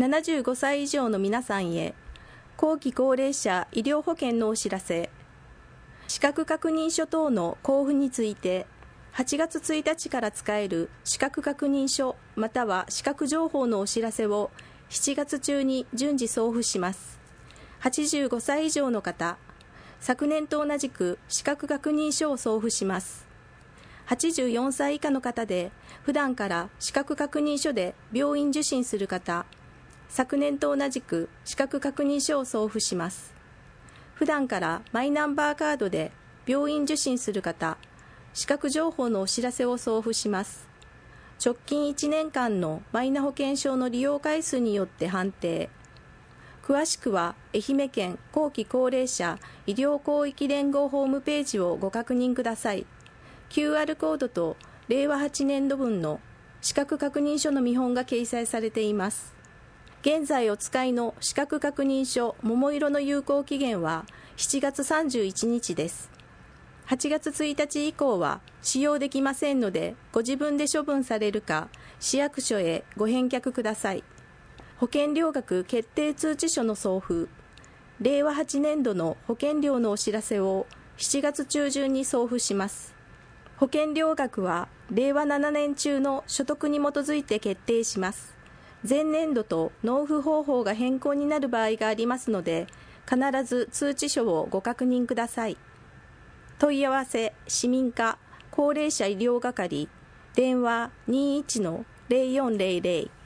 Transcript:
75歳以上の皆さんへ、後期高齢者医療保険のお知らせ。資格確認書等の交付について、8月1日から使える資格確認書または資格情報のお知らせを7月中に順次送付します。85歳以上の方、昨年と同じく資格確認書を送付します。84歳以下の方で、普段から資格確認書で病院受診する方、昨年と同じく資格確認書を送付します。普段からマイナンバーカードで病院受診する方、資格情報のお知らせを送付します。直近1年間のマイナ保険証の利用回数によって判定。詳しくは愛媛県後期高齢者医療広域連合ホームページをご確認ください。QR コードと令和8年度分の資格確認書の見本が掲載されています。現在お使いの資格確認書桃色の有効期限は7月31日です。8月1日以降は使用できませんので、ご自分で処分されるか、市役所へご返却ください。保険料額決定通知書の送付。令和8年度の保険料のお知らせを7月中旬に送付します。保険料額は令和7年中の所得に基づいて決定します。前年度と納付方法が変更になる場合がありますので、必ず通知書をご確認ください。問い合わせ、市民課、高齢者医療係、電話 21-0400